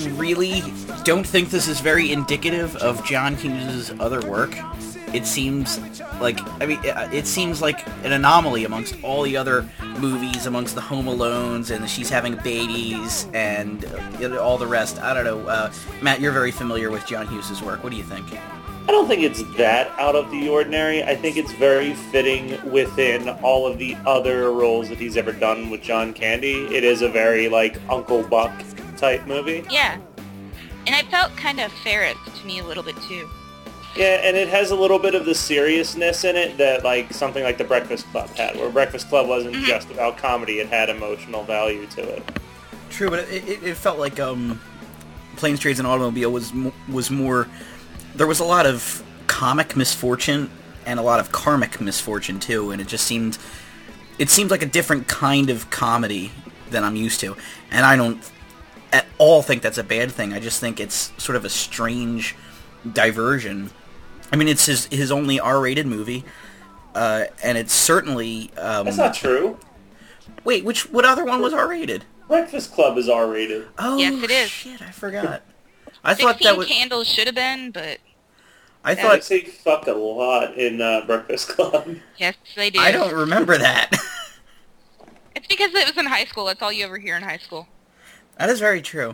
really don't think this is very indicative of John Hughes' other work. It seems like, it seems like an anomaly amongst all the other movies, amongst the Home Alones and She's Having Babies and all the rest. I don't know. Matt, you're very familiar with John Hughes' work. What do you think? I don't think it's that out of the ordinary. I think it's very fitting within all of the other roles that he's ever done with John Candy. It is a very, like, Uncle Buck type movie. Yeah. And I felt kind of Ferris to me a little bit, too. Yeah, and it has a little bit of the seriousness in it that, like, something like The Breakfast Club had, where Breakfast Club wasn't just about comedy, it had emotional value to it. True, but it felt like Planes, Trains, and Automobile was more... There was a lot of comic misfortune and a lot of karmic misfortune, too, and it seemed like a different kind of comedy than I'm used to. And I don't at all think that's a bad thing. I just think it's sort of a strange diversion. I mean, it's his only R-rated movie, and it's certainly... That's not true. Wait, what other one was R-rated? Breakfast Club is R-rated. Oh, yes, it is. Shit, I forgot. I thought 16 Candles should have been, but... I thought... They say fuck a lot in Breakfast Club. Yes, they do. I don't remember that. It's because it was in high school. That's all you ever hear in high school. That is very true.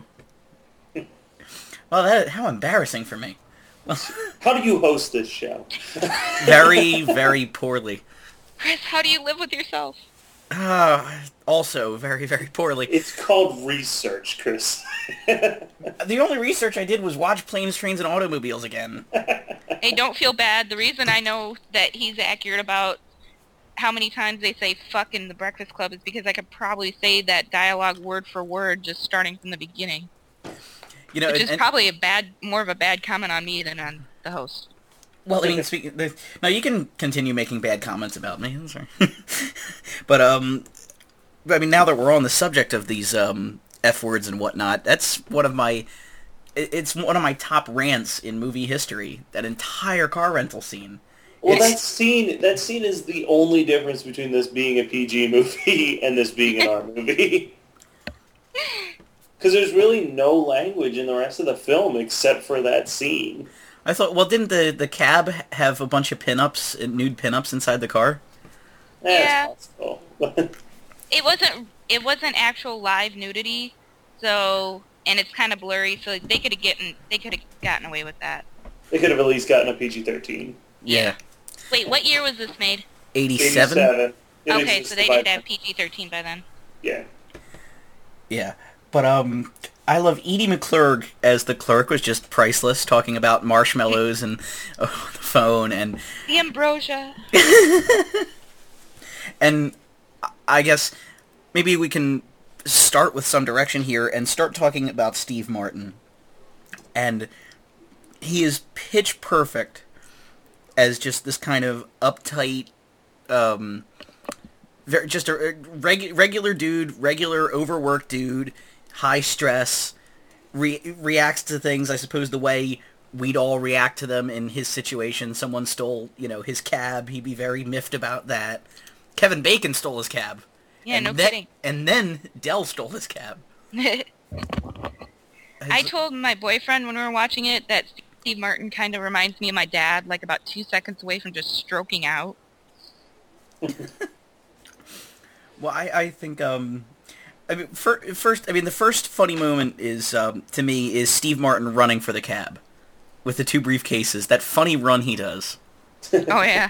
Well, how embarrassing for me. How do you host this show? Very, very poorly. Chris, how do you live with yourself? Also, very, very poorly. It's called research, Chris. The only research I did was watch Planes, Trains, and Automobiles again. Hey, don't feel bad. The reason I know that he's accurate about how many times they say fuck in The Breakfast Club is because I could probably say that dialogue word for word just starting from the beginning. You know, which is probably more of a bad comment on me than on the host. Well, I mean, no, you can continue making bad comments about me. Sorry. But, I mean, now that we're on the subject of these F words and whatnot, that's it's one of my top rants in movie history, that entire car rental scene. Well, that scene is the only difference between this being a PG movie and this being an R movie. Because there's really no language in the rest of the film except for that scene. I thought, well, didn't the cab have a bunch of pinups, nude pinups inside the car? Yeah. That's possible. It wasn't actual live nudity, so, and it's kind of blurry, so they could have gotten away with that. They could have at least gotten a PG-13. Yeah. Wait, what year was this made? 87? 87. Okay, so they did have PG-13 by then. Yeah. Yeah. But, I love Edie McClurg as the clerk was just priceless, talking about marshmallows and the phone and... The ambrosia. And I guess maybe we can start with some direction here and start talking about Steve Martin. And he is pitch perfect as just this kind of uptight, just a regular dude, regular overworked dude, high stress, reacts to things, I suppose, the way we'd all react to them in his situation. Someone stole, his cab. He'd be very miffed about that. Kevin Bacon stole his cab. Yeah, no kidding. And then Dell stole his cab. I told my boyfriend when we were watching it that Steve Martin kind of reminds me of my dad, like about 2 seconds away from just stroking out. Well, I think, the first funny moment is, to me, is Steve Martin running for the cab with the two briefcases. That funny run he does. Oh, yeah.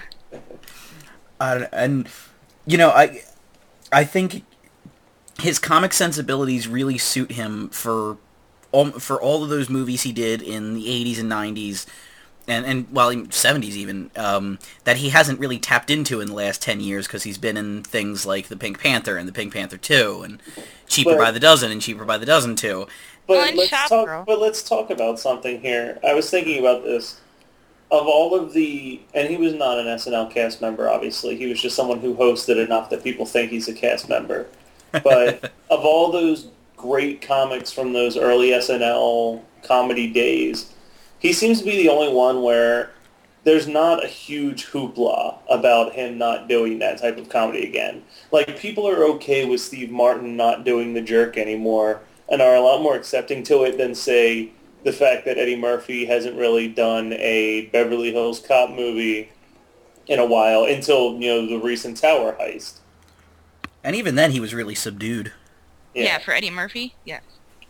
And, I think his comic sensibilities really suit him for all of those movies he did in the 80s and 90s, and 70s even, that he hasn't really tapped into in the last 10 years because he's been in things like The Pink Panther and The Pink Panther 2 and Cheaper by the Dozen and Cheaper by the Dozen 2. But let's talk about something here. I was thinking about this. Of all of the... And he was not an SNL cast member, obviously. He was just someone who hosted enough that people think he's a cast member. But of all those great comics from those early SNL comedy days, he seems to be the only one where there's not a huge hoopla about him not doing that type of comedy again. Like, people are okay with Steve Martin not doing The Jerk anymore and are a lot more accepting to it than, say, the fact that Eddie Murphy hasn't really done a Beverly Hills Cop movie in a while until, the recent Tower heist. And even then, he was really subdued. Yeah, for Eddie Murphy, yes.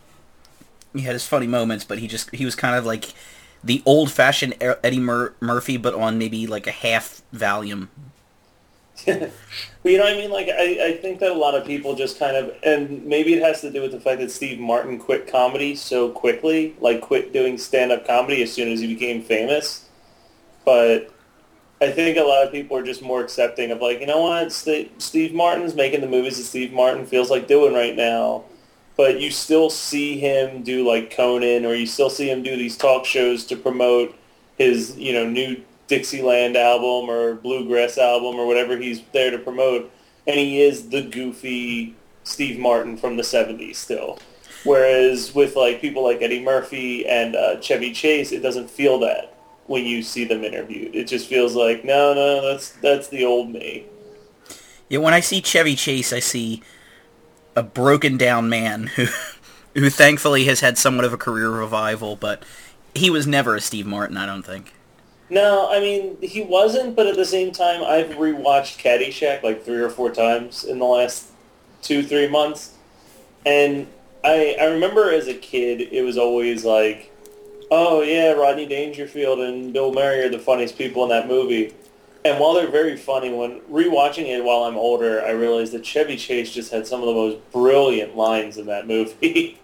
He had his funny moments, but he was kind of like the old-fashioned Eddie Murphy, but on maybe like a half volume. Well, you know what I mean? Like, I think that a lot of people just kind of, and maybe it has to do with the fact that Steve Martin quit comedy so quickly, like quit doing stand-up comedy as soon as he became famous. But I think a lot of people are just more accepting of, like, you know what, Steve Martin's making the movies that Steve Martin feels like doing right now. But you still see him do, like, Conan, or you still see him do these talk shows to promote his, new Dixieland album or Bluegrass album or whatever he's there to promote. And he is the goofy Steve Martin from the 70s still. Whereas with, like, people like Eddie Murphy and Chevy Chase, it doesn't feel that when you see them interviewed. It just feels like, no, that's the old me. Yeah, when I see Chevy Chase, I see a broken down man who thankfully has had somewhat of a career revival, but he was never a Steve Martin, I don't think. No, I mean, he wasn't, but at the same time, I've rewatched Caddyshack like 3 or 4 times in the last 2-3 months. And I remember as a kid, it was always like, oh yeah, Rodney Dangerfield and Bill Murray are the funniest people in that movie. And while they're very funny, when rewatching it while I'm older, I realized that Chevy Chase just had some of the most brilliant lines in that movie.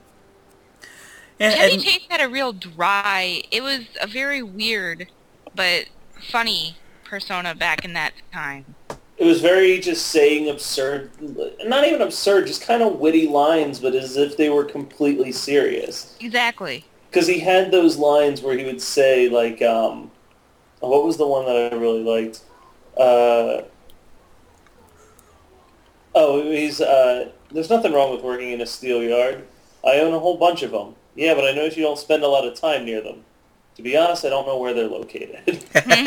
Chevy Chase had a real dry, it was a very weird but funny persona back in that time. It was very just saying absurd, not even absurd, just kind of witty lines, but as if they were completely serious. Exactly. Because he had those lines where he would say, like, what was the one that I really liked? There's nothing wrong with working in a steel yard. I own a whole bunch of them. Yeah, but I notice you don't spend a lot of time near them. To be honest, I don't know where they're located.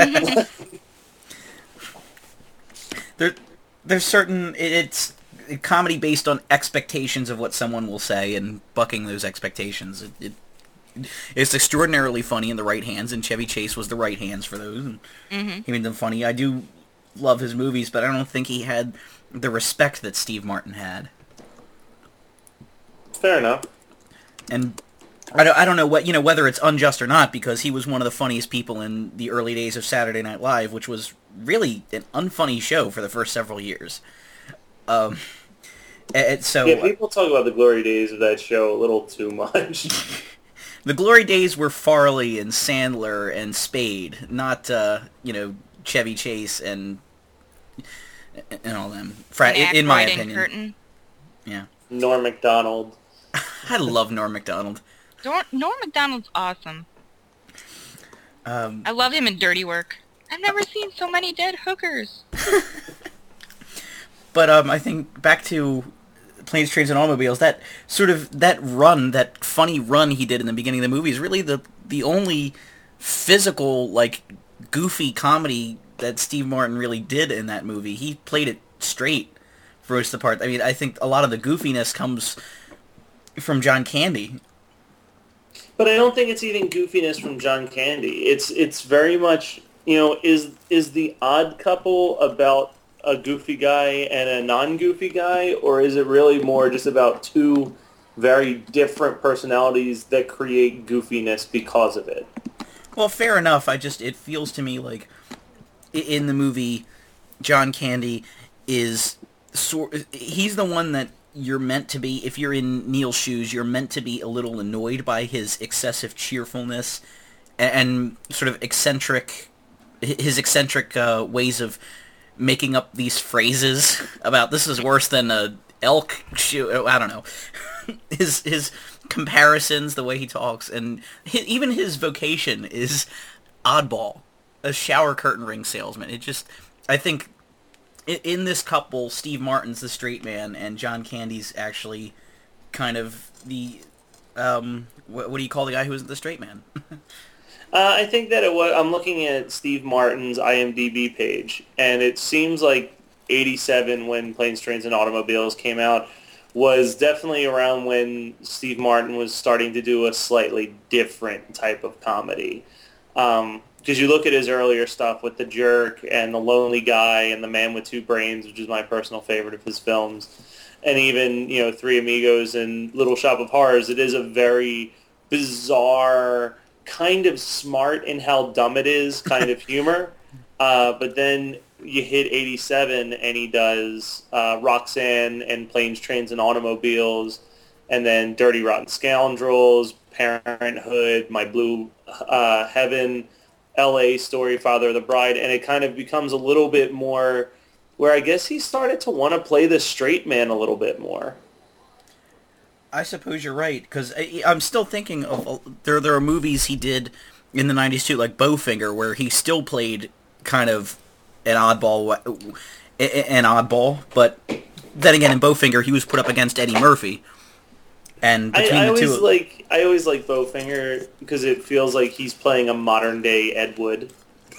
There's certain... It's comedy based on expectations of what someone will say and bucking those expectations. It's extraordinarily funny in the right hands, and Chevy Chase was the right hands for those. And He made them funny. I do love his movies, but I don't think he had the respect that Steve Martin had. Fair enough. And I don't know what whether it's unjust or not, because he was one of the funniest people in the early days of Saturday Night Live, which was really an unfunny show for the first several years. So people talk about the glory days of that show a little too much. The glory days were Farley and Sandler and Spade, not Chevy Chase and all them. In my opinion, Curtin. Yeah. Norm Macdonald. I love Norm Macdonald. Norm Macdonald's awesome. I love him in Dirty Work. I've never seen so many dead hookers. But I think back to Planes, Trains, and Automobiles, that funny run he did in the beginning of the movie is really the only physical, like, goofy comedy that Steve Martin really did in that movie. He played it straight for most of the part. I mean, I think a lot of the goofiness comes from John Candy. But I don't think it's even goofiness from John Candy. It's very much, is the Odd Couple about a goofy guy and a non-goofy guy, or is it really more just about two very different personalities that create goofiness because of it? Well, fair enough. It feels to me like in the movie, John Candy he's the one that you're meant to be, if you're in Neil's shoes, you're meant to be a little annoyed by his excessive cheerfulness and sort of eccentric ways of making up these phrases about this is worse than a elk shoe. I don't know. His comparisons, the way he talks, and even his vocation is oddball, a shower curtain ring salesman. I think in this couple, Steve Martin's the straight man, and John Candy's actually kind of the what do you call the guy who isn't the straight man? I think that I'm looking at Steve Martin's IMDb page, and it seems like 87 when Planes, Trains, and Automobiles came out was definitely around when Steve Martin was starting to do a slightly different type of comedy. Because you look at his earlier stuff with The Jerk and The Lonely Guy and The Man with Two Brains, which is my personal favorite of his films, and even, Three Amigos and Little Shop of Horrors, it is a very bizarre, kind of smart in how dumb it is kind of humor. But then you hit 87 and he does Roxanne and Planes, Trains, and Automobiles, and then Dirty Rotten Scoundrels, Parenthood, My Blue Heaven, L.A. Story, Father of the Bride, and it kind of becomes a little bit more where I guess he started to want to play the straight man a little bit more. I suppose you're right, because I'm still thinking of there are movies he did in the 90s too, like Bowfinger, where he still played kind of an oddball, but then again in Bowfinger he was put up against Eddie Murphy, and between I the two, always like Bowfinger because it feels like he's playing a modern day Ed Wood.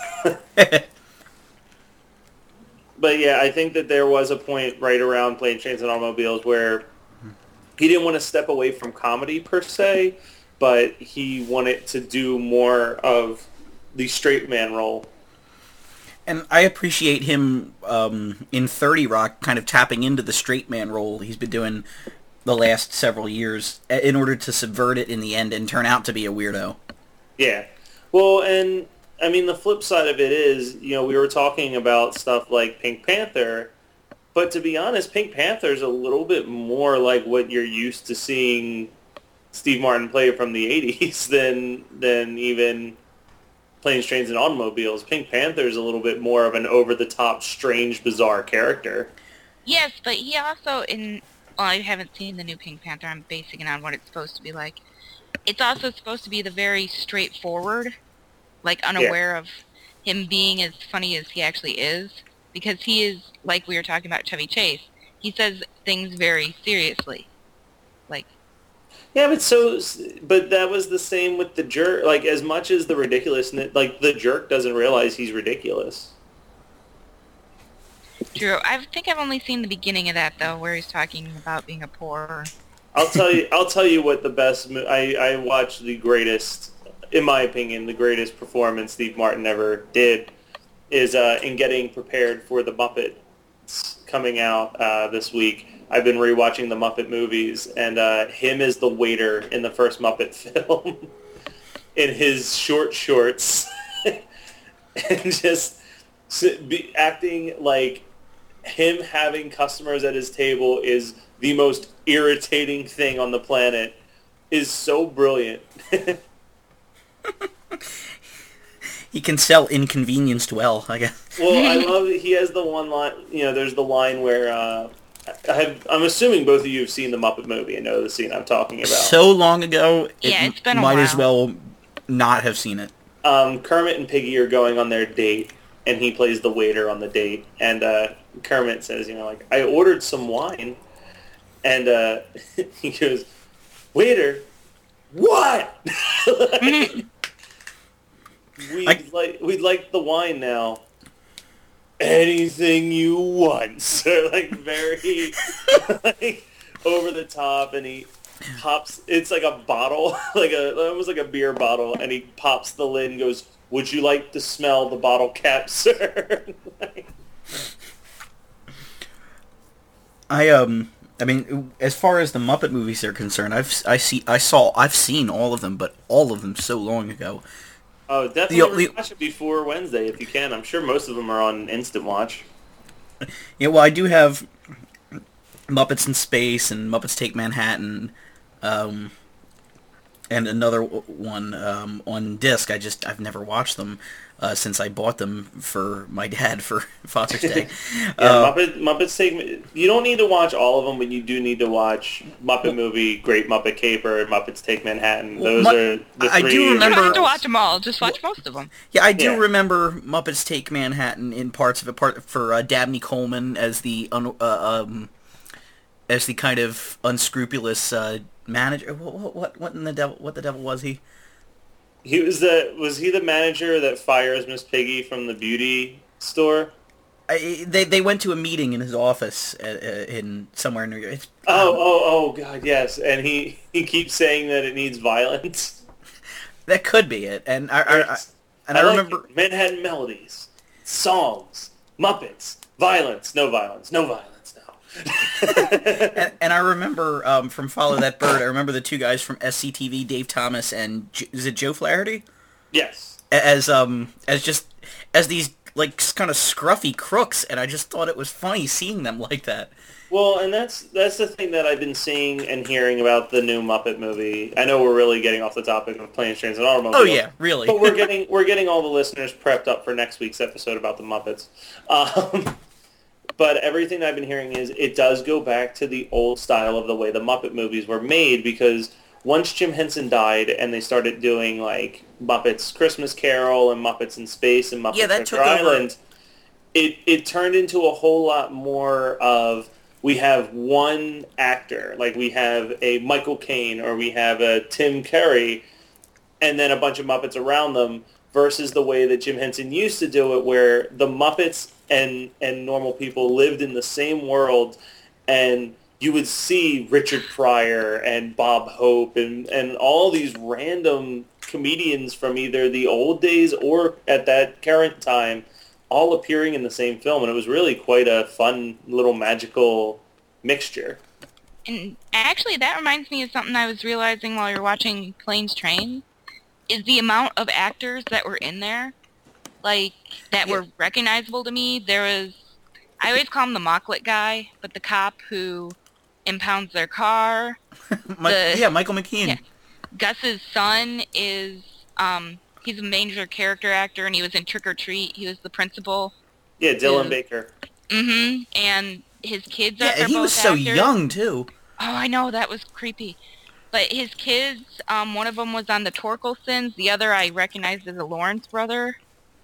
But yeah, I think that there was a point right around Planes, Trains, and Automobiles where he didn't want to step away from comedy per se, but he wanted to do more of the straight man role. And I appreciate him in 30 Rock kind of tapping into the straight man role he's been doing the last several years in order to subvert it in the end and turn out to be a weirdo. Yeah. Well, and I mean, the flip side of it is, we were talking about stuff like Pink Panther, but to be honest, Pink Panther's a little bit more like what you're used to seeing Steve Martin play from the 80s than even Planes, Trains, and Automobiles. Pink Panther's a little bit more of an over-the-top, strange, bizarre character. Yes, but he also, I haven't seen the new Pink Panther, I'm basing it on what it's supposed to be like. It's also supposed to be the very straightforward, like unaware of him being as funny as he actually is, because he is, like we were talking about Chevy Chase, he says things very seriously. Yeah, but that was the same with The Jerk. Like, as much as the ridiculousness, like, The Jerk doesn't realize he's ridiculous. True. I think I've only seen the beginning of that, though, where he's talking about being a poor... I'll tell you what the best... I watched the greatest, in my opinion, the greatest performance Steve Martin ever did is in getting prepared for the Muppets coming out this week. I've been rewatching the Muppet movies, and him as the waiter in the first Muppet film in his short shorts and just acting like him having customers at his table is the most irritating thing on the planet is so brilliant. He can sell inconvenienced well, I guess. Well, I love that he has the one line, there's the line where, I'm assuming both of you have seen the Muppet movie and know the scene I'm talking about. So long ago, it's been a might while. as well not have seen it. Kermit and Piggy are going on their date, and he plays the waiter on the date, and Kermit says, I ordered some wine, and he goes, waiter, what? We'd like the wine now. Anything you want. So, very, over the top, and he pops, it's like a bottle, almost like a beer bottle, and he pops the lid and goes, would you like to smell the bottle cap, sir? I mean, as far as the Muppet movies are concerned, I've seen all of them, but all of them so long ago. Oh, definitely watch it before Wednesday if you can. I'm sure most of them are on Instant Watch. Yeah, well, I do have Muppets in Space and Muppets Take Manhattan, and another one on disc. I've never watched them since I bought them for my dad for Father's Day. Muppets Take... You don't need to watch all of them, but you do need to watch Muppet Movie, Great Muppet Caper, and Muppets Take Manhattan. Those are the three... I do remember... You don't have to watch them all. Just watch most of them. Yeah, I do remember Muppets Take Manhattan in parts of it, for Dabney Coleman as the kind of unscrupulous manager. What in the devil? What the devil was he? Was he the manager that fires Miss Piggy from the beauty store? They went to a meeting in his office in somewhere in New York. Oh, God, yes. And he keeps saying that it needs violence. That could be it. And I remember Manhattan Melodies, songs, Muppets, violence, no violence, no violence, no. and I remember from Follow That Bird. I remember the two guys from SCTV, Dave Thomas and is it Joe Flaherty? Yes. As these like kind of scruffy crooks, and I just thought it was funny seeing them like that. Well, and that's the thing that I've been seeing and hearing about the new Muppet movie. I know we're really getting off the topic of planes, trains, and automobiles. Oh yeah, really. But we're getting all the listeners prepped up for next week's episode about the Muppets. But everything I've been hearing is it does go back to the old style of the way the Muppet movies were made, because once Jim Henson died and they started doing like Muppets Christmas Carol and Muppets in Space and Muppets Treasure Island, it turned into a whole lot more of we have one actor, like we have a Michael Caine or we have a Tim Curry, and then a bunch of Muppets around them, versus the way that Jim Henson used to do it, where the Muppets and normal people lived in the same world, and you would see Richard Pryor and Bob Hope and all these random comedians from either the old days or at that current time all appearing in the same film, and it was really quite a fun little magical mixture. And actually, that reminds me of something I was realizing while you're watching Planes, Trains, is the amount of actors that were in there, like, that were recognizable to me. There was, I always call him the Mocklet guy, but the cop who impounds their car. Michael McKean. Yeah. Gus's son is, he's a major character actor, and he was in Trick or Treat. He was the principal. Yeah, Dylan Baker. Mm-hmm. And his kids are he both was so actors. young, too. Oh, I know. That was creepy. But his kids, one of them was on the Torkelsons. The other I recognized as a Lawrence brother.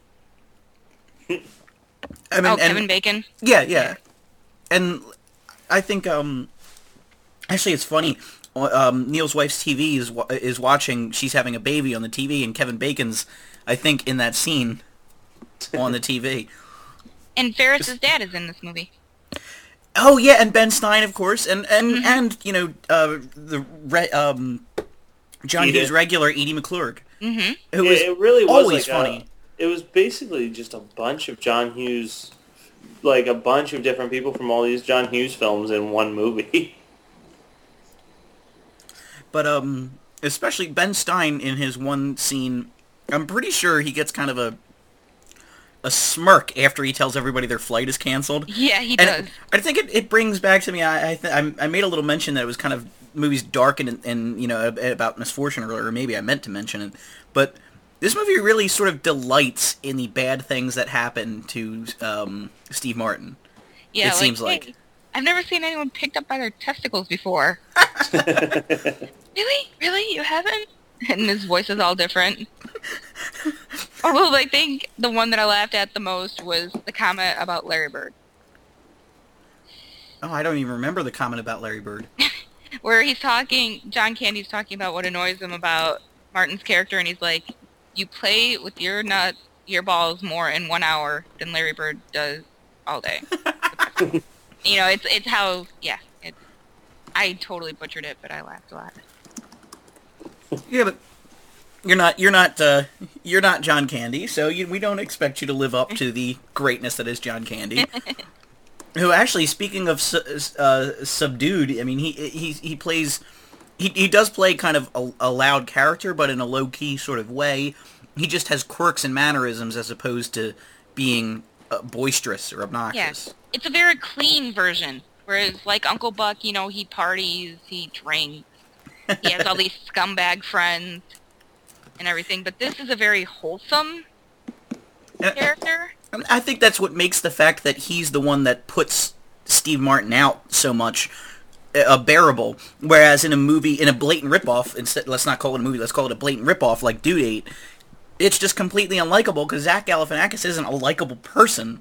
Kevin Bacon. Yeah. And I think, actually it's funny. Neil's wife's TV is watching. She's having a baby on the TV, and Kevin Bacon's, I think, in that scene on the TV. And Ferris's dad is in this movie. Oh yeah, and Ben Stein, of course, and you know John Hughes regular Edie McClurg. Mm-hmm. Who was it really was always like funny. It was basically just a bunch of John Hughes, like a bunch of different people from all these John Hughes films in one movie. But especially Ben Stein in his one scene, I'm pretty sure he gets kind of a smirk after he tells everybody their flight is canceled. Yeah, he does. I think it brings back to me. I made a little mention that it was kind of movies dark and you know about misfortune earlier. Or maybe I meant to mention it, but this movie really sort of delights in the bad things that happen to Steve Martin. Yeah, it seems like. Hey, I've never seen anyone picked up by their testicles before. Really? You haven't? And his voice is all different. Although I think the one that I laughed at the most was the comment about Larry Bird. Oh, I don't even remember the comment about Larry Bird. Where he's talking, John Candy's talking about what annoys him about Martin's character, and he's like, you play with your balls more in 1 hour than Larry Bird does all day. You know, it's how, yeah. I totally butchered it, but I laughed a lot. Yeah, but you're not John Candy, so we don't expect you to live up to the greatness that is John Candy. Who actually, speaking of subdued, I mean he plays he does play kind of a loud character, but in a low key sort of way. He just has quirks and mannerisms as opposed to being boisterous or obnoxious. Yeah, it's a very clean version. Whereas, like Uncle Buck, you know, he parties, he drinks, he has all these scumbag friends and everything. But this is a very wholesome character. I think that's what makes the fact that he's the one that puts Steve Martin out so much bearable. Whereas in a movie, in a blatant ripoff, instead, let's not call it a movie, let's call it a blatant ripoff like Due Date, it's just completely unlikable because Zach Galifianakis isn't a likable person.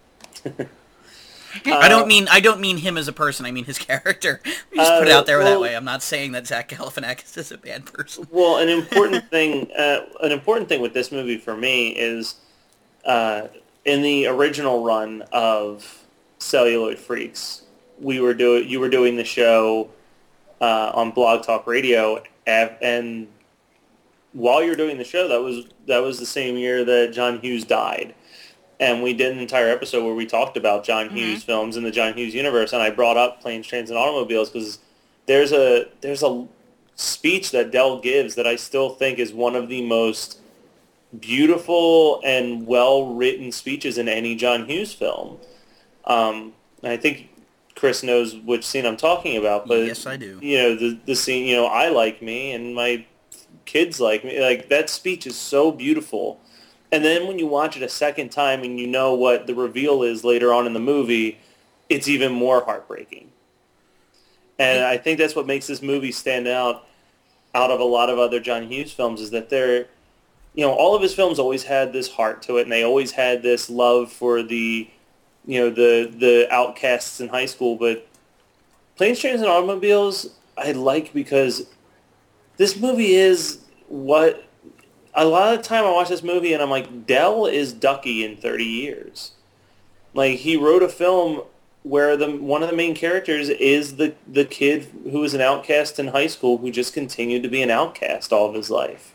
I don't mean him as a person. I mean his character. We just put it out there that way. I'm not saying that Zach Galifianakis is a bad person. Well, an important thing with this movie for me is in the original run of Celluloid Freaks, you were doing the show on Blog Talk Radio, and while you're doing the show, that was the same year that John Hughes died, and we did an entire episode where we talked about John Hughes films in the John Hughes universe, and I brought up Planes, Trains, and Automobiles because there's a speech that Del gives that I still think is one of the most beautiful and well-written speeches in any John Hughes film. And I think Chris knows which scene I'm talking about, but yes, I do. The scene, I like me and my kids like me. Like, that speech is so beautiful. And then when you watch it a second time and you know what the reveal is later on in the movie, it's even more heartbreaking. And I think that's what makes this movie stand out of a lot of other John Hughes films, is that they're, all of his films always had this heart to it, and they always had this love for the outcasts in high school. But Planes, Trains, and Automobiles, I like because this movie is what... A lot of the time I watch this movie and I'm like, Del is Ducky in 30 years. Like, he wrote a film where one of the main characters is the kid who was an outcast in high school who just continued to be an outcast all of his life.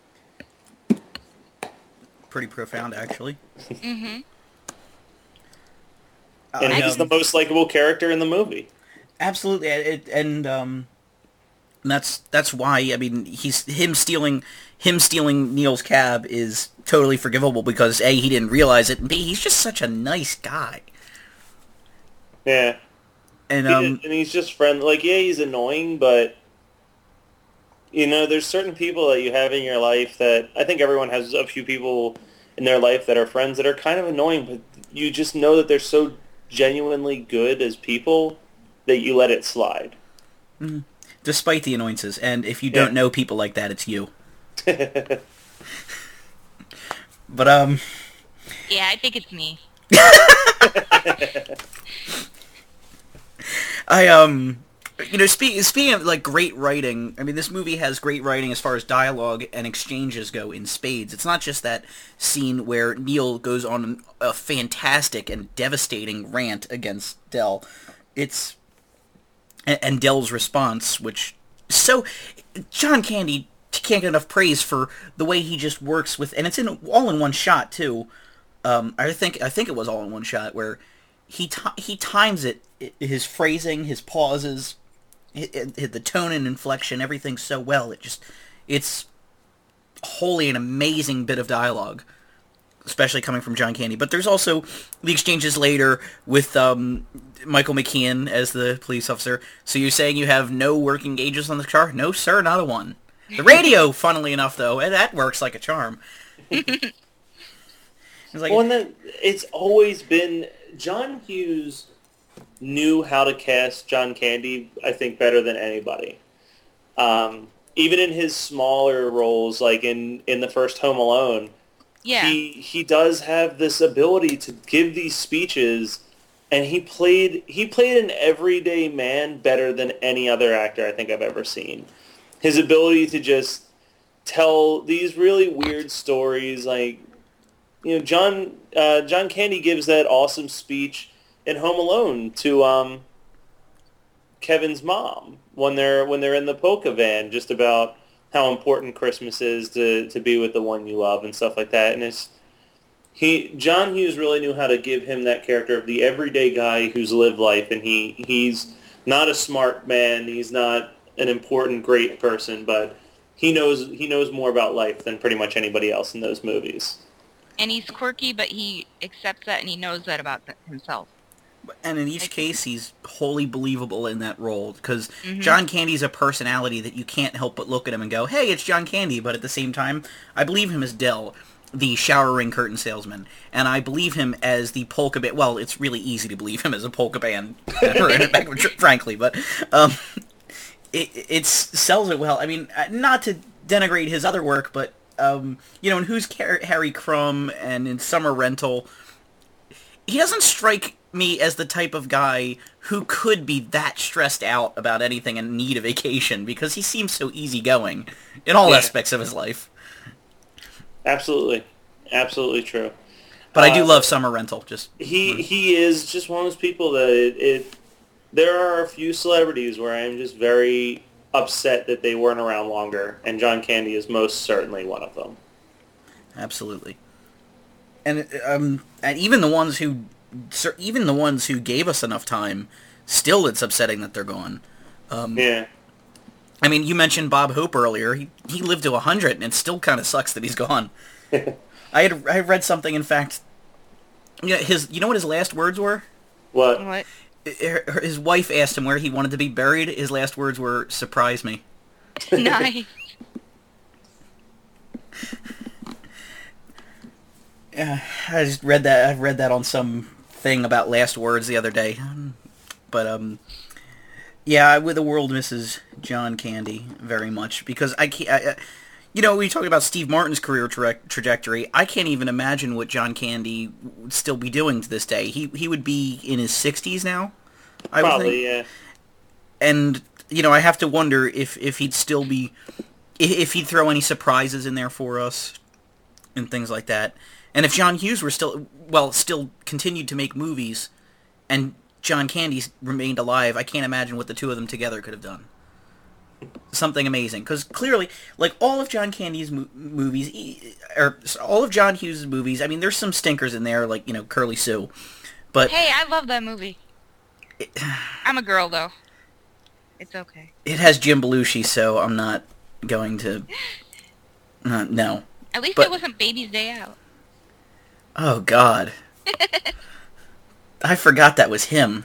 Pretty profound, actually. Mm-hmm. And he's the most likable character in the movie. Absolutely, and that's why, I mean, him stealing Neil's cab is totally forgivable because A, he didn't realize it, and B, he's just such a nice guy. Yeah. And he's just friendly. Like, yeah, he's annoying, but there's certain people that you have in your life that I think everyone has a few people in their life that are friends that are kind of annoying, but you just know that they're so genuinely good as people that you let it slide. Mm-hmm. Despite the annoyances, and if you don't know people like that, it's you. But yeah, I think it's me. Speaking of, like, great writing, I mean, this movie has great writing as far as dialogue and exchanges go in spades. It's not just that scene where Neil goes on a fantastic and devastating rant against Del. And Del's response, which... So, John Candy can't get enough praise for the way he just works with... And it's all in one shot, too. I think it was all in one shot, where he times it, his phrasing, his pauses, the tone and inflection, everything so well. It's wholly an amazing bit of dialogue, especially coming from John Candy. But there's also the exchanges later with Michael McKean as the police officer. So you're saying you have no working gauges on the car? No, sir, not a one. The radio, funnily enough, though, that works like a charm. It's always been... John Hughes knew how to cast John Candy, I think, better than anybody. Even in his smaller roles, like in the first Home Alone, he does have this ability to give these speeches, and he played an everyday man better than any other actor I think I've ever seen. His ability to just tell these really weird stories, like, John Candy gives that awesome speech in Home Alone to Kevin's mom when they're in the polka van, just about how important Christmas is to be with the one you love and stuff like that. And John Hughes really knew how to give him that character of the everyday guy who's lived life, and he's not a smart man, he's not an important, great person, but he knows more about life than pretty much anybody else in those movies. And he's quirky, but he accepts that and he knows that about himself. And in each case, he's wholly believable in that role, because John Candy's a personality that you can't help but look at him and go, hey, it's John Candy, but at the same time, I believe him as Del, the shower ring curtain salesman, and I believe him as the polka band... Well, it's really easy to believe him as a polka band, frankly, but it sells it well. I mean, not to denigrate his other work, but... in Who's Harry Crumb and in Summer Rental, he doesn't strike me as the type of guy who could be that stressed out about anything and need a vacation, because he seems so easygoing in all aspects of his life. Absolutely. Absolutely true. But I do love Summer Rental. He is just one of those people that there are a few celebrities where I'm just very upset that they weren't around longer, and John Candy is most certainly one of them. Absolutely. And even the ones who gave us enough time, still it's upsetting that they're gone. Yeah. I mean, you mentioned Bob Hope earlier. He lived to 100, and it still kind of sucks that he's gone. I read something, in fact. You know what his last words were? What? His wife asked him where he wanted to be buried. His last words were, "Surprise me." Nice. Yeah, I just read that. I read that on some thing about last words the other day. But yeah, the world misses John Candy very much because I can't. You know, we talked about Steve Martin's career trajectory. I can't even imagine what John Candy would still be doing to this day. He would be in his 60s now, I would think. Probably, yeah. And, you know, I have to wonder if he'd still be... If he'd throw any surprises in there for us and things like that. And if John Hughes were still continued to make movies and John Candy remained alive, I can't imagine what the two of them together could have done. Something amazing, because clearly, like, all of John Candy's movies, or all of John Hughes' movies, I mean, there's some stinkers in there, like, you know, Curly Sue, but... Hey, I love that movie. I'm a girl, though. It's okay. It has Jim Belushi, so I'm not going to... no. At least it wasn't Baby's Day Out. Oh, God. I forgot that was him.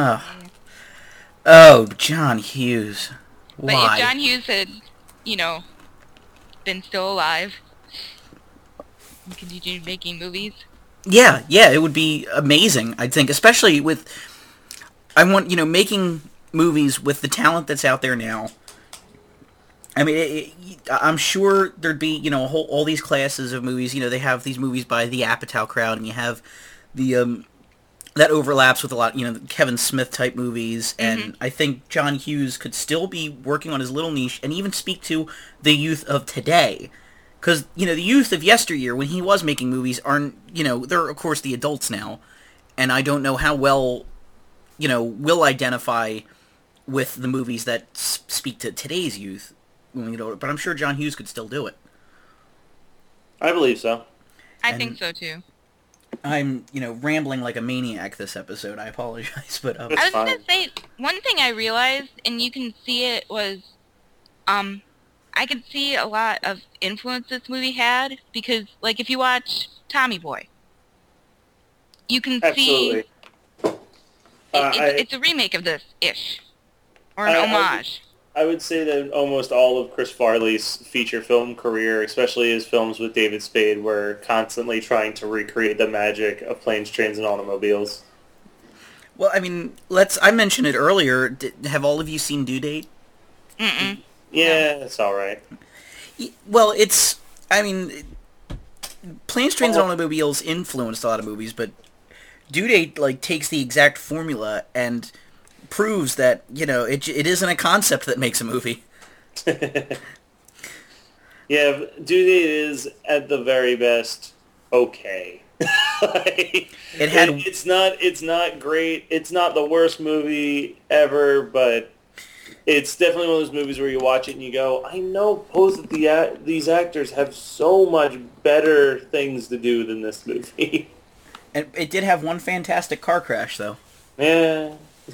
Oh, John Hughes. Why? But if John Hughes had, you know, been still alive and continued making movies... Yeah, it would be amazing, I think, especially with... making movies with the talent that's out there now. I mean, I'm sure there'd be, you know, all these classes of movies. You know, they have these movies by the Apatow crowd, and you have the... that overlaps with a lot, you know, Kevin Smith type movies, and I think John Hughes could still be working on his little niche and even speak to the youth of today. Because, you know, the youth of yesteryear, when he was making movies, aren't, you know, they're, of course, the adults now. And I don't know how well, you know, we'll identify with the movies that speak to today's youth when we get older. But I'm sure John Hughes could still do it. I believe so. I think so, too. I'm, you know, rambling like a maniac this episode. I apologize, but... I was going to say, one thing I realized, and you can see it, was... I could see a lot of influence this movie had, because, like, if you watch Tommy Boy, you can see... It's a remake of this-ish. Or an homage. I would say that almost all of Chris Farley's feature film career, especially his films with David Spade, were constantly trying to recreate the magic of Planes, Trains, and Automobiles. Well, I mean, I mentioned it earlier. Have all of you seen Due Date? Mm-mm. Yeah, it's all right. Well, Planes, Trains, and Automobiles influenced a lot of movies, but Due Date, like, takes the exact formula and proves that, you know, it isn't a concept that makes a movie. Yeah, Due Date is, at the very best, okay. It's not great. It's not the worst movie ever, but it's definitely one of those movies where you watch it and you go, I know both of these actors have so much better things to do than this movie. And it did have one fantastic car crash, though. Yeah.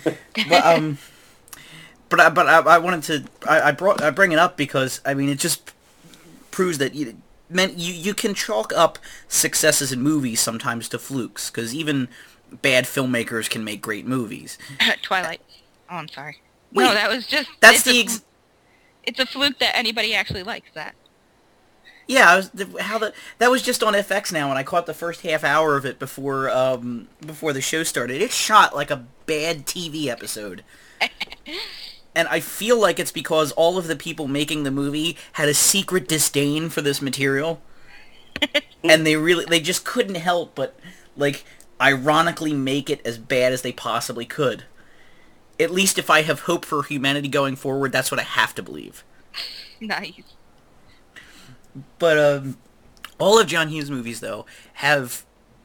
But I wanted to I bring it up because I mean it just proves that you can chalk up successes in movies sometimes to flukes, because even bad filmmakers can make great movies. Twilight. Oh, I'm sorry. Wait, no, that was just... It's a fluke that anybody actually likes that. Yeah, that was just on FX now, and I caught the first half hour of it before the show started. It's shot like a bad TV episode. And I feel like it's because all of the people making the movie had a secret disdain for this material. And they just couldn't help but, like, ironically make it as bad as they possibly could. At least if I have hope for humanity going forward, that's what I have to believe. Nice. But all of John Hughes' movies, though, have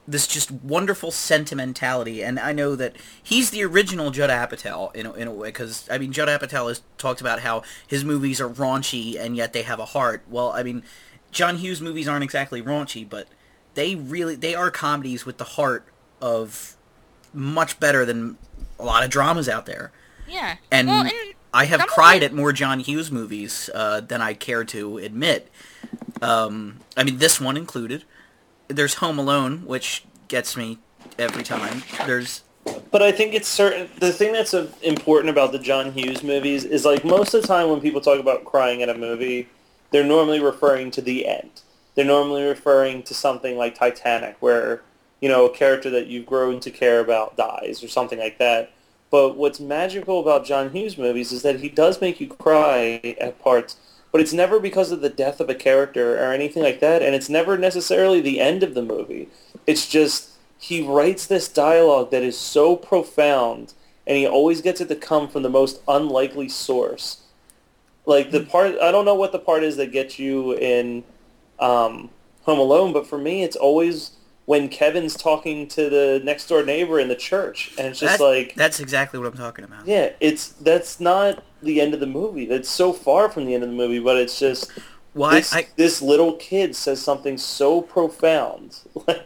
this just wonderful sentimentality, and I know that he's the original Judd Apatow in a way, because I mean Judd Apatow has talked about how his movies are raunchy and yet they have a heart. Well, I mean, John Hughes movies aren't exactly raunchy, but they are comedies with the heart of much better than a lot of dramas out there. Yeah, and well, I have cried at more John Hughes movies than I care to admit. I mean, this one included. There's Home Alone, which gets me every time. But I think it's certain. The thing that's important about the John Hughes movies is, like, most of the time when people talk about crying at a movie, they're normally referring to the end. They're normally referring to something like Titanic, where, you know, a character that you've grown to care about dies, or something like that. But what's magical about John Hughes movies is that he does make you cry at parts, but it's never because of the death of a character or anything like that, and it's never necessarily the end of the movie. It's just he writes this dialogue that is so profound, and he always gets it to come from the most unlikely source. Like, the part, I don't know what the part is that gets you in Home Alone, but for me it's always when Kevin's talking to the next door neighbor in the church, and it's just that's exactly what I'm talking about. Yeah, that's not the end of the movie. That's so far from the end of the movie, but it's just this little kid says something so profound.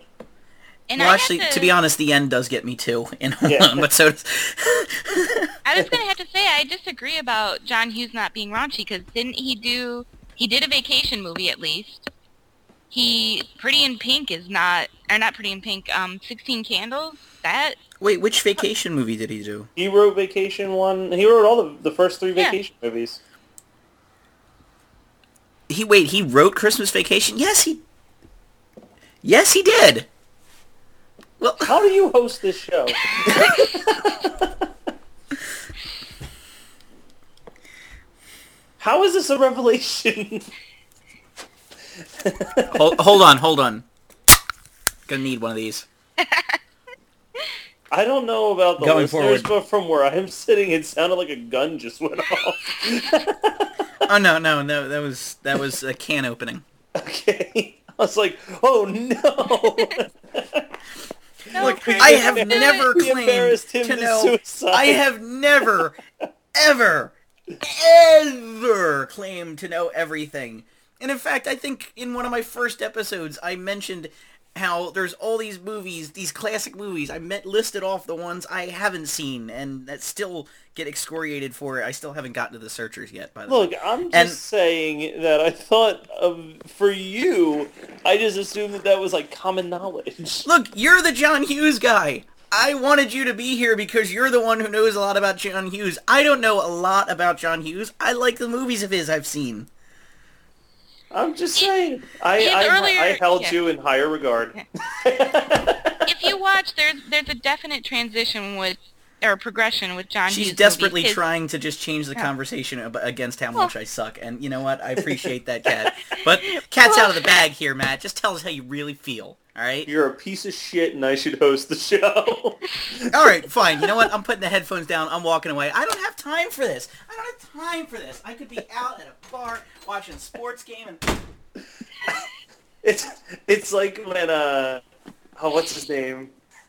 To be honest, the end does get me too in Home Alone, but so does... I was going to have to say I disagree about John Hughes not being raunchy, because he did a vacation movie at least. Pretty in Pink is not, or not Pretty in Pink, 16 Candles, that... Wait, which vacation movie did he do? He wrote Vacation 1, he wrote all the first 3 vacation movies. He wrote Christmas Vacation? Yes, he did! Well, how do you host this show? How is this a revelation? hold on. Gonna need one of these. I don't know about the Going listeners, forward. but from where I'm sitting, it sounded like a gun just went off. Oh no, that was a can opening. Okay, I was like, oh no. Look, I have never claimed to know. Suicide. I have never, ever claimed to know everything. And in fact, I think in one of my first episodes, I mentioned how there's all these movies, these classic movies. I listed off the ones I haven't seen, and that still get excoriated for it. I still haven't gotten to the searchers yet, by the way. Look, I'm just saying that I thought for you, I just assumed that was like common knowledge. Look, you're the John Hughes guy. I wanted you to be here because you're the one who knows a lot about John Hughes. I don't know a lot about John Hughes. I like the movies of his I've seen. I'm just saying. I held you in higher regard. If you watch, there's a definite transition or progression with John Hughes. She's desperately trying to just change the conversation against how much I suck. And you know what? I appreciate that, Kat. But Kat's out of the bag here, Matt. Just tell us how you really feel. All right? You're a piece of shit, and I should host the show. All right, fine. You know what? I'm putting the headphones down. I'm walking away. I don't have time for this. I could be out at a bar watching a sports game and... It's like when what's his name?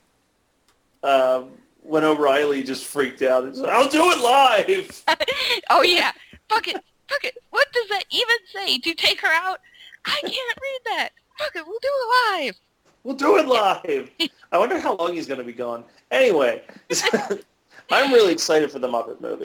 When O'Reilly just freaked out. It's like, I'll do it live. Oh yeah, fuck it. What does that even say? To take her out? I can't read that. Fuck it, we'll do it live. We'll do it live. I wonder how long he's going to be gone. Anyway, I'm really excited for the Muppet movie.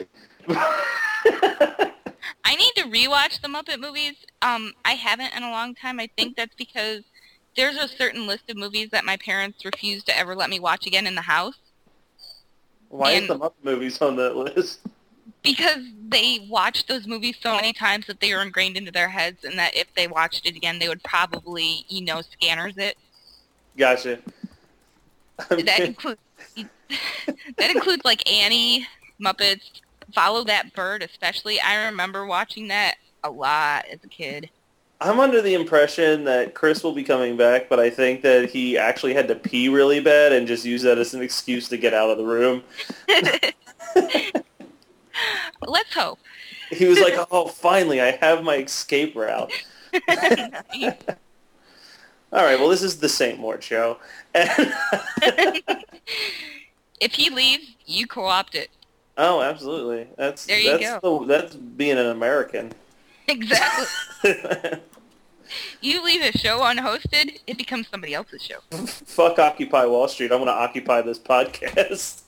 I need to rewatch the Muppet movies. I haven't in a long time. I think that's because there's a certain list of movies that my parents refuse to ever let me watch again in the house. Why is the Muppet movies on that list? Because they watched those movies so many times that they are ingrained into their heads, and that if they watched it again, they would probably, scanners it. Gotcha. That includes like Annie, Muppets, Follow That Bird especially. I remember watching that a lot as a kid. I'm under the impression that Chris will be coming back, but I think that he actually had to pee really bad and just use that as an excuse to get out of the room. Let's hope. He was like, oh, finally, I have my escape route. All right, well, this is the St. Mort show. And If he leaves, you co-opt it. oh, absolutely. That's that's being an American. Exactly. You leave a show unhosted, it becomes somebody else's show. Fuck Occupy Wall Street. I'm going to occupy this podcast.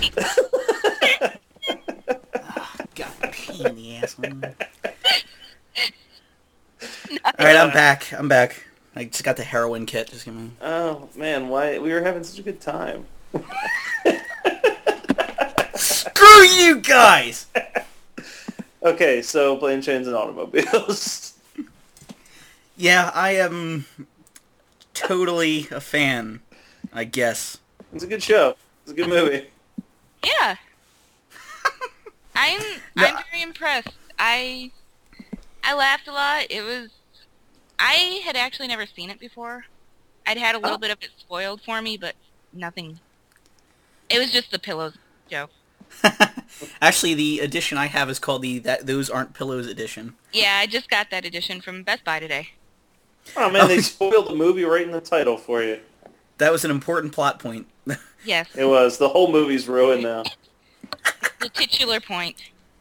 Got pee in the ass. Alright, I'm back. I just got the heroin kit. Just give me... Oh, man, why? We were having such a good time. Screw you guys! Okay, so Plane, Trains, and Automobiles. Yeah, I am totally a fan, I guess. It's a good show. It's a good movie. Yeah. I'm very impressed. I laughed a lot. I had actually never seen it before. I'd had a little bit of it spoiled for me, but nothing. It was just the pillows joke. Actually, the edition I have is called the Those Aren't Pillows edition. Yeah, I just got that edition from Best Buy today. Oh, man, they spoiled the movie right in the title for you. That was an important plot point. Yes. It was. The whole movie's ruined now. The titular point.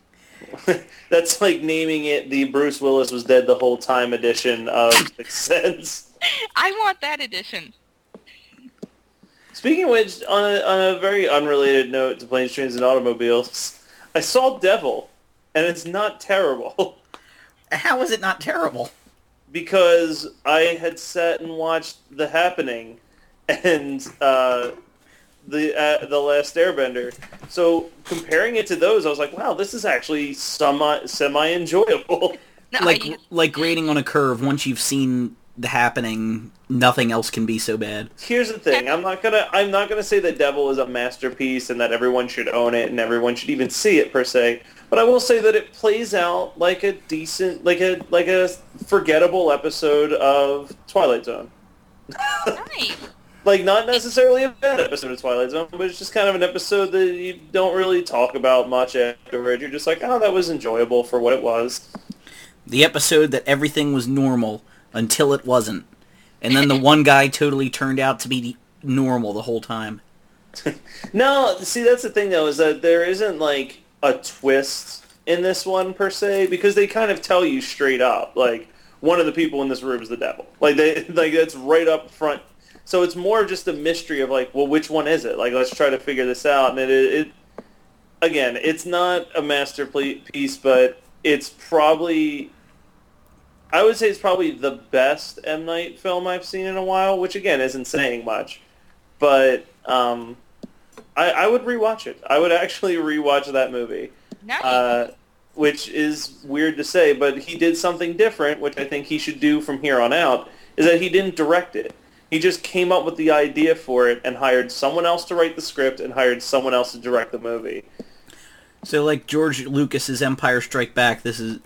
That's like naming it the Bruce Willis was dead the whole time edition of Sixth Sense. I want that edition. Speaking of which, on a very unrelated note to Planes, Trains, and Automobiles, I saw Devil, and it's not terrible. How is it not terrible? Because I had sat and watched The Happening and the Last Airbender. So comparing it to those, I was like, wow, this is actually semi-enjoyable. No, like grading on a curve. Once you've seen The Happening, nothing else can be so bad. Here's the thing. I'm not gonna say that Devil is a masterpiece and that everyone should own it and everyone should even see it per se. But I will say that it plays out like a decent, like a forgettable episode of Twilight Zone. Nice. Like, not necessarily a bad episode of Twilight Zone, but it's just kind of an episode that you don't really talk about much afterward. You're just like, oh, that was enjoyable for what it was. The episode that everything was normal until it wasn't. And then the one guy totally turned out to be normal the whole time. No, see, that's the thing, though, is that there isn't, like, a twist in this one, per se, because they kind of tell you straight up, like, one of the people in this room is the devil. Like, that's right up front. So it's more of just a mystery of, like, well, which one is it? Like, let's try to figure this out. And it again, it's not a masterpiece, but it's probably... I would say it's probably the best M. Night film I've seen in a while, which, again, isn't saying much. But I would rewatch it. I would actually rewatch that movie. Nice. Which is weird to say, but he did something different, which I think he should do from here on out, is that he didn't direct it. He just came up with the idea for it and hired someone else to write the script and hired someone else to direct the movie. So, like George Lucas's Empire Strikes Back, this is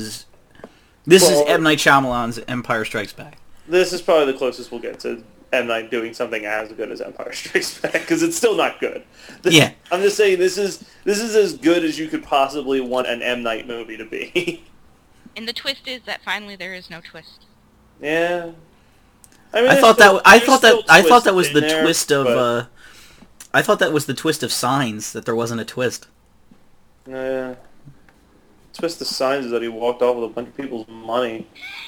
M. Night Shyamalan's Empire Strikes Back. This is probably the closest we'll get to M. Night doing something as good as Empire Strikes Back, because it's still not good. Yeah. I'm just saying this is as good as you could possibly want an M. Night movie to be. And the twist is that finally there is no twist. Yeah. I mean, I thought that was the there, twist of. but... I thought that was the twist of Signs, that there wasn't a twist. Yeah. Twist of Signs is that he walked off with a bunch of people's money.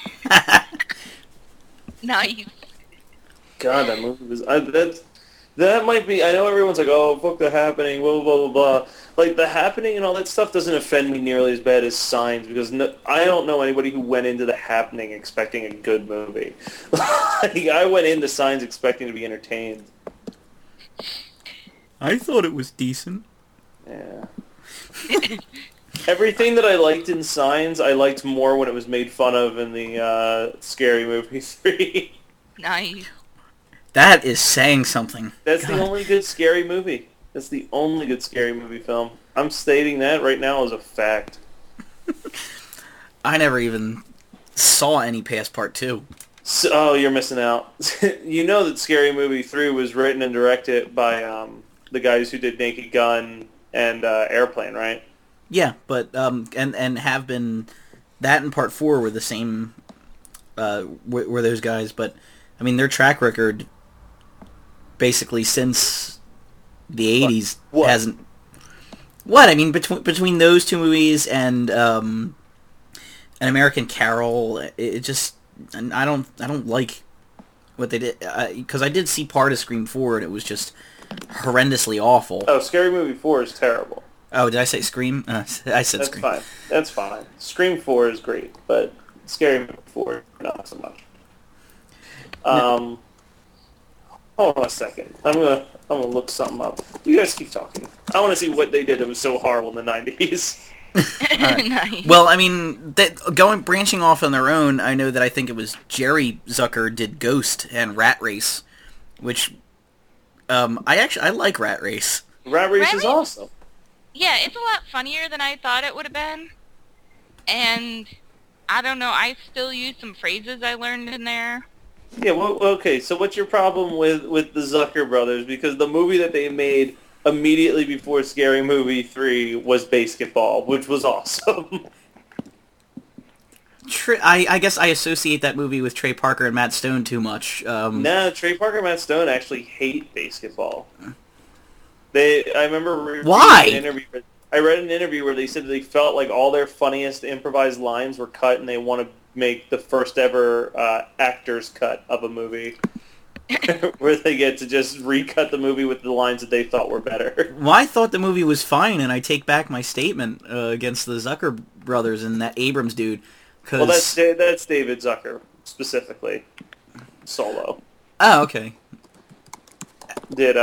Nice. God, that movie was... That might be... I know everyone's like, oh, fuck The Happening, blah, blah, blah, blah. Like, The Happening and all that stuff doesn't offend me nearly as bad as Signs, because I don't know anybody who went into The Happening expecting a good movie. Like, I went into Signs expecting to be entertained. I thought it was decent. Yeah. Everything that I liked in Signs, I liked more when it was made fun of in the Scary Movie 3. Nice. That is saying something. That's God. the only good Scary Movie. That's the only good Scary Movie film. I'm stating that right now as a fact. I never even saw any past part 2. So, oh, you're missing out. You know that Scary Movie 3 was written and directed by the guys who did Naked Gun and Airplane, right? Yeah, but and have been, that and part 4 were the same, were those guys, but I mean, their track record, basically since the 80s, hasn't... What? I mean, between those two movies and An American Carol, it just... I don't like what they did, because I did see part of Scream 4, and it was just horrendously awful. Oh, Scary Movie 4 is terrible. Oh, did I say Scream? I said Scream. That's fine. Scream 4 is great, but Scary Movie 4, not so much. Hold on a second. I'm gonna look something up. You guys keep talking. I want to see what they did that was so horrible in the 90s. Right. Nice. Well, I mean, branching off on their own, I know that I think it was Jerry Zucker did Ghost and Rat Race, which I like Rat Race. Rat Race is awesome. Yeah, it's a lot funnier than I thought it would have been. And I don't know, I still use some phrases I learned in there. Yeah, well, okay, so what's your problem with the Zucker brothers? Because the movie that they made immediately before Scary Movie 3 was Basketball, which was awesome. I guess I associate that movie with Trey Parker and Matt Stone too much. Nah, Trey Parker and Matt Stone actually hate Basketball. I remember Why? I read an interview where they said they felt like all their funniest improvised lines were cut, and they want to make the first ever actor's cut of a movie, where they get to just recut the movie with the lines that they thought were better. Well, I thought the movie was fine, and I take back my statement against the Zucker brothers and that Abrams dude. Well, that's David Zucker specifically, solo. Oh, okay. Did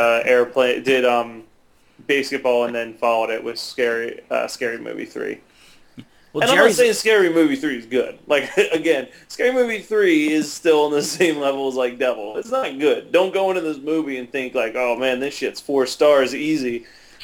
Basketball, and then followed it with Scary Movie 3. Well, and I'm not saying Scary Movie 3 is good. Like, again, Scary Movie 3 is still on the same level as, like, Devil. It's not good. Don't go into this movie and think, like, oh, man, this shit's 4 stars easy.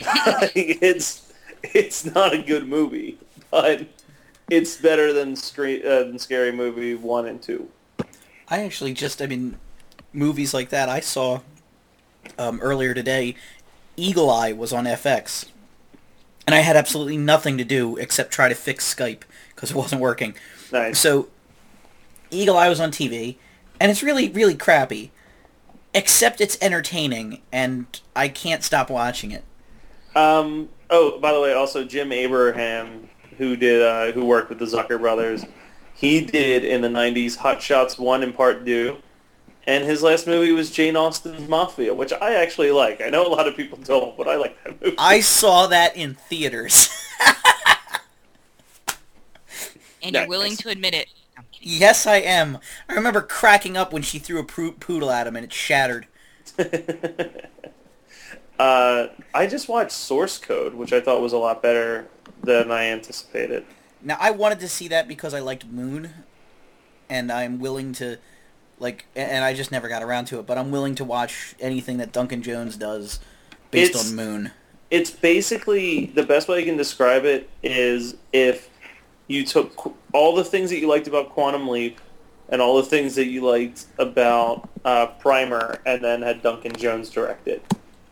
It's not a good movie, but it's better than Scary Movie 1 and 2. I actually movies like that I saw earlier today. Eagle Eye was on FX. And I had absolutely nothing to do except try to fix Skype because it wasn't working. Nice. So, Eagle Eye was on TV, and it's really, really crappy. Except it's entertaining, and I can't stop watching it. Oh, by the way, also Jim Abraham, who worked with the Zucker brothers, he did in the 90s Hot Shots 1 and Part 2. And his last movie was Jane Austen's Mafia, which I actually like. I know a lot of people don't, but I like that movie. I saw that in theaters. And you're willing to admit it. Yes, I am. I remember cracking up when she threw a poodle at him and it shattered. I just watched Source Code, which I thought was a lot better than I anticipated. Now, I wanted to see that because I liked Moon, and I'm willing to... and I just never got around to it, but I'm willing to watch anything that Duncan Jones does based on Moon. It's basically, the best way I can describe it is if you took all the things that you liked about Quantum Leap and all the things that you liked about Primer and then had Duncan Jones direct it.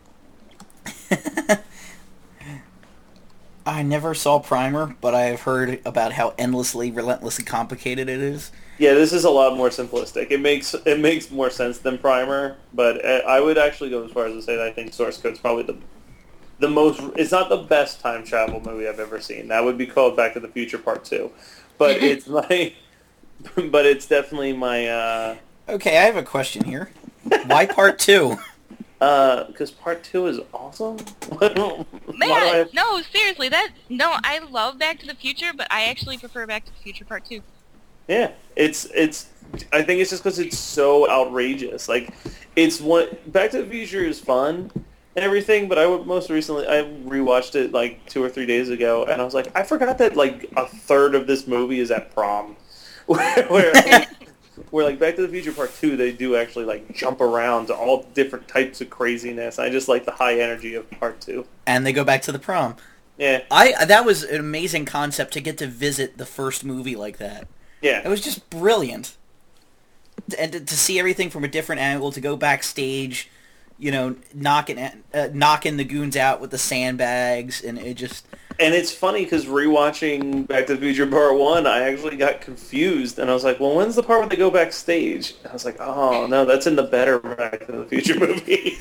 I never saw Primer, but I've heard about how endlessly, relentlessly complicated it is. Yeah, this is a lot more simplistic. It makes more sense than Primer, but I would actually go as far as to say that I think Source Code's probably the most... It's not the best time travel movie I've ever seen. That would be called Back to the Future Part 2. But it's but it's definitely my... Okay, I have a question here. Why Part 2? Because Part 2 is awesome. Man, no, seriously, I love Back to the Future, but I actually prefer Back to the Future Part 2. Yeah, it's. I think it's just because it's so outrageous. Like, Back to the Future is fun and everything, but I rewatched it like 2 or 3 days ago, and I was like, I forgot that like a third of this movie is at prom, where like Back to the Future Part 2, they do actually like jump around to all different types of craziness. I just like the high energy of Part 2. And they go back to the prom. Yeah, that was an amazing concept to get to visit the first movie like that. Yeah. It was just brilliant. And to see everything from a different angle, to go backstage, knocking the goons out with the sandbags, and it just... And it's funny because rewatching Back to the Future Part 1, I actually got confused. And I was like, well, when's the part where they go backstage? And I was like, oh, no, that's in the better Back to the Future movie.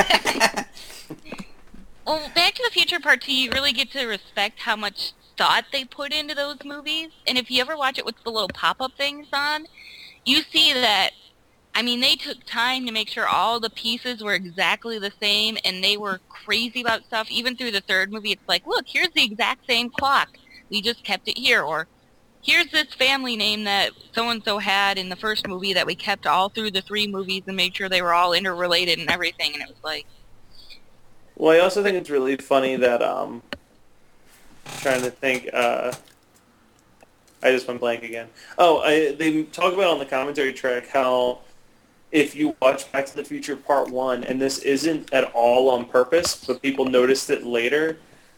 Well, Back to the Future Part 2, you really get to respect how much thought they put into those movies. And if you ever watch it with the little pop-up things on, you see that, I mean, they took time to make sure all the pieces were exactly the same, and they were crazy about stuff. Even through the third movie, it's like, look, here's the exact same clock. We just kept it here. Or, here's this family name that so-and-so had in the first movie that we kept all through the 3 movies and made sure they were all interrelated and everything. And it was like... Well, I also think it's really funny that, trying to think, I just went blank again. They talk about on the commentary track how if you watch Back to the Future Part 1, and this isn't at all on purpose, but people noticed it later,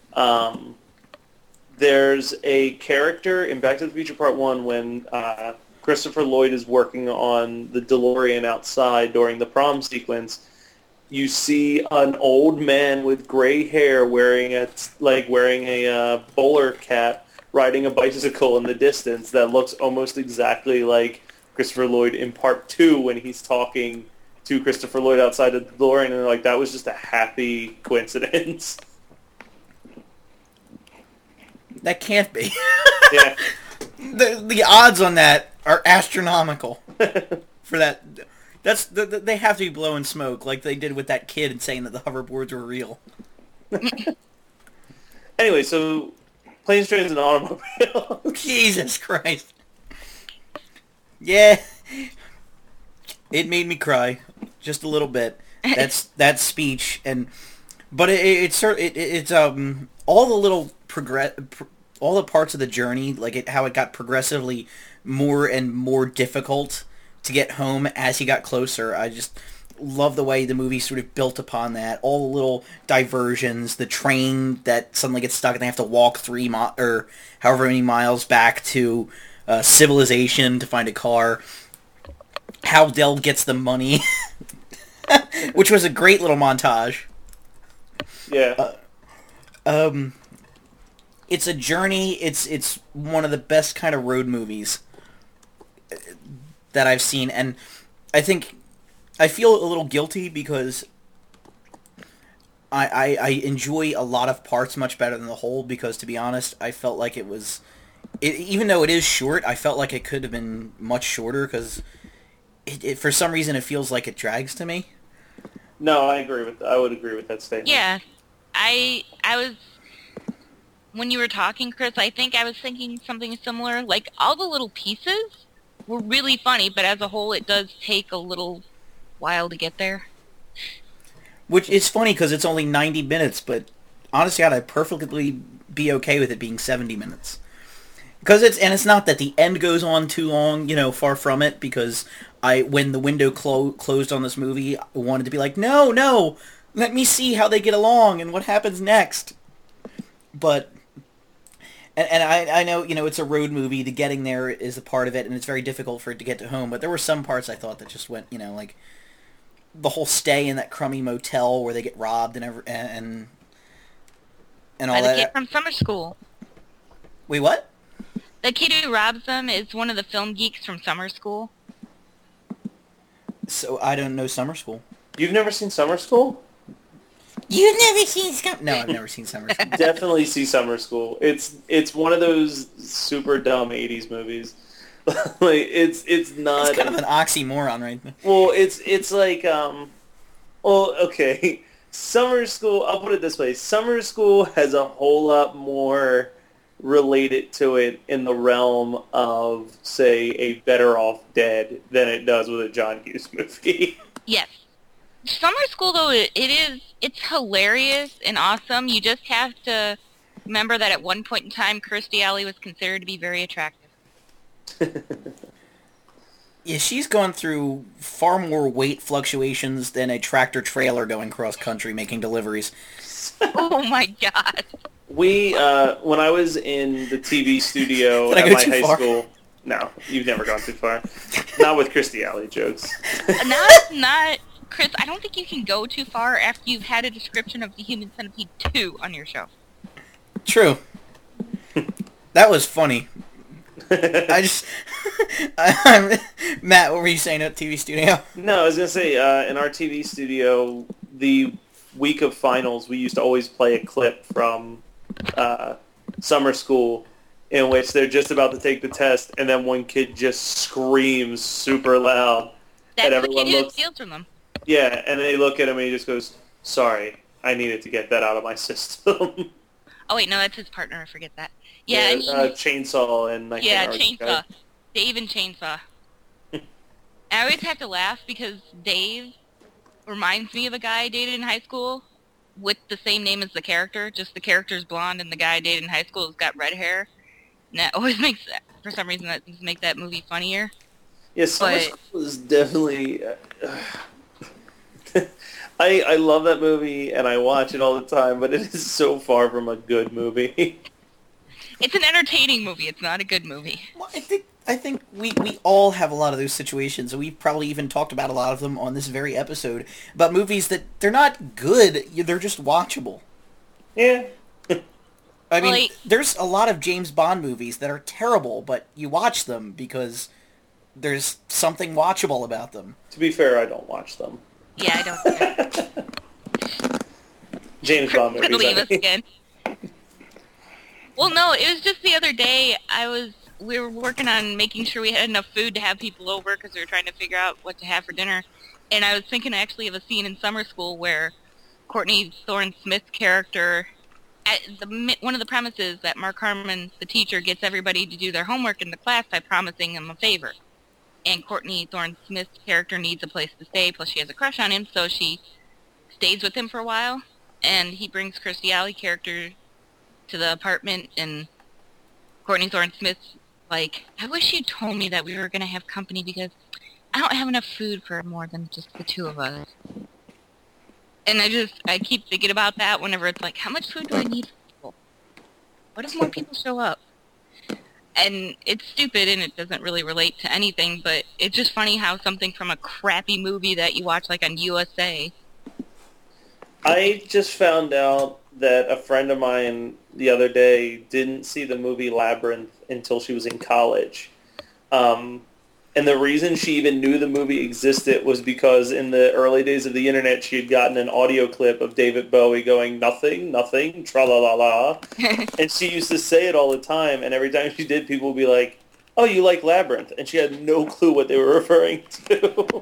there's a character in Back to the Future Part 1 when Christopher Lloyd is working on the DeLorean outside during the prom sequence. You see an old man with gray hair wearing a bowler cap, riding a bicycle in the distance that looks almost exactly like Christopher Lloyd in Part 2 when he's talking to Christopher Lloyd outside of the DeLorean, and they're like, that was just a happy coincidence. That can't be. Yeah. The odds on that are astronomical for that. They have to be blowing smoke like they did with that kid and saying that the hoverboards were real. Anyway, so Planes, Trains, and Automobiles. Jesus Christ. Yeah. It made me cry just a little bit. That speech, but it's all the little all the parts of the journey, like how it got progressively more and more difficult to get home as he got closer. I just love the way the movie sort of built upon that. All the little diversions, the train that suddenly gets stuck and they have to walk 3 or however many miles back to civilization to find a car. How Del gets the money, which was a great little montage. Yeah. It's a journey. It's one of the best kind of road movies that I've seen, and I think I feel a little guilty because I enjoy a lot of parts much better than the whole, because to be honest, I felt like even though it is short, I felt like it could have been much shorter, because it for some reason it feels like it drags to me. No, I would agree with that statement. Yeah, I was, when you were talking, Chris, I think I was thinking something similar. Like, all the little pieces were really funny, but as a whole, it does take a little while to get there. Which is funny because it's only 90 minutes, but honestly, I'd perfectly be okay with it being 70 minutes. Because it's not that the end goes on too long, far from it, because when the window closed on this movie, I wanted to be like, no, let me see how they get along and what happens next. But... And I know, it's a road movie. The getting there is a part of it, and it's very difficult for it to get to home. But there were some parts I thought that just went, like the whole stay in that crummy motel where they get robbed and all By the that. kid from summer school. Wait, what? The kid who robs them is one of the film geeks from summer school. So I don't know Summer School. You've never seen Summer School? You've never seen No, I've never seen Summer School. Definitely see Summer School. It's one of those super dumb 80s movies. Like it's not. It's kind of an oxymoron, right? Well, it's like okay. Summer School. I'll put it this way: Summer School has a whole lot more related to it in the realm of, say, a Better Off Dead than it does with a John Hughes movie. Yes. Summer School, though, it's hilarious and awesome. You just have to remember that at one point in time, Kirstie Alley was considered to be very attractive. Yeah, she's gone through far more weight fluctuations than a tractor trailer going cross country making deliveries. Oh my god. We, when I was in the TV studio Did I at go my too high far? school... No, you've never gone too far. Not with Kirstie Alley jokes. Not... Chris, I don't think you can go too far after you've had a description of the Human Centipede 2 on your show. True. That was funny. I just... Matt, what were you saying at TV studio? No, I was going to say, in our TV studio, the week of finals, we used to always play a clip from summer school in which they're just about to take the test, and then one kid just screams super loud. That's and the everyone kid who looks, steals from them. Yeah, and they look at him and he just goes, "Sorry, I needed to get that out of my system." Oh wait, no, that's his partner. I forget that. Yeah, I mean, Chainsaw and Chainsaw. Dave and Chainsaw. I always have to laugh because Dave reminds me of a guy I dated in high school with the same name as the character. Just the character's blonde and the guy I dated in high school has got red hair. And that always makes, for some reason, that makes that movie funnier. Yeah, Summer School is definitely... I love that movie, and I watch it all the time, but it is so far from a good movie. It's an entertaining movie. It's not a good movie. Well, I think we all have a lot of those situations, and we've probably even talked about a lot of them on this very episode, about movies that they're not good, they're just watchable. Yeah. I mean, there's a lot of James Bond movies that are terrible, but you watch them because there's something watchable about them. To be fair, I don't watch them. Yeah, I don't care. James Bond movies. Leave us again. Well, no, it was just the other day. We were working on making sure we had enough food to have people over because we were trying to figure out what to have for dinner. And I was thinking actually of a scene in Summer School where Courtney Thorne-Smith's character, one of the premises that Mark Harmon, the teacher, gets everybody to do their homework in the class by promising them a favor. And Courtney Thorne-Smith's character needs a place to stay, plus she has a crush on him, so she stays with him for a while. And he brings Kirstie Alley character to the apartment, and Courtney Thorne-Smith's like, I wish you told me that we were going to have company because I don't have enough food for more than just the two of us. And I keep thinking about that whenever it's like, how much food do I need for people? What if more people show up? And it's stupid and it doesn't really relate to anything, but it's just funny how something from a crappy movie that you watch like on USA. I just found out that a friend of mine the other day didn't see the movie Labyrinth until she was in college. And the reason she even knew the movie existed was because in the early days of the internet, she had gotten an audio clip of David Bowie going, "Nothing, nothing, tra-la-la-la." And she used to say it all the time, and every time she did, people would be like, "Oh, you like Labyrinth?" And she had no clue what they were referring to.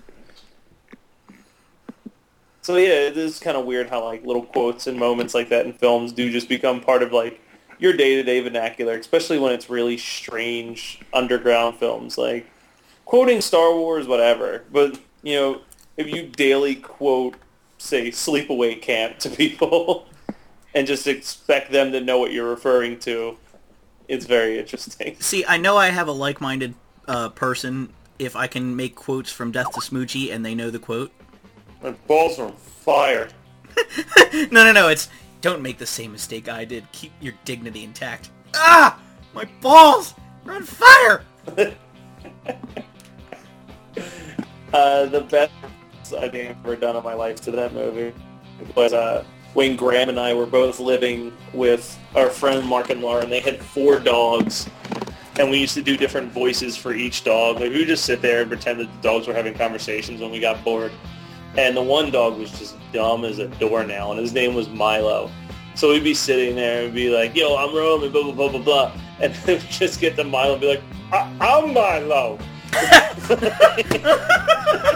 So yeah, it is kind of weird how like little quotes and moments like that in films do just become part of like your day-to-day vernacular, especially when it's really strange underground films. Like quoting Star Wars, whatever. But you know, if you daily quote, say, Sleepaway Camp to people and just expect them to know what you're referring to, it's very interesting. See, I know I have a like-minded person if I can make quotes from Death to Smoochie and they know the quote. My balls are on fire. No, it's, don't make the same mistake I did. Keep your dignity intact. Ah! My balls are on fire! The best I think I've ever done in my life to that movie was when Graham and I were both living with our friend Mark and Lauren. They had 4 dogs, and we used to do different voices for each dog. Like we would just sit there and pretend that the dogs were having conversations when we got bored. And the one dog was just dumb as a doornail, and his name was Milo. So we'd be sitting there and be like, "Yo, I'm Roman, blah, blah, blah, blah, blah." And then we'd just get to Milo and be like, "I'm Milo."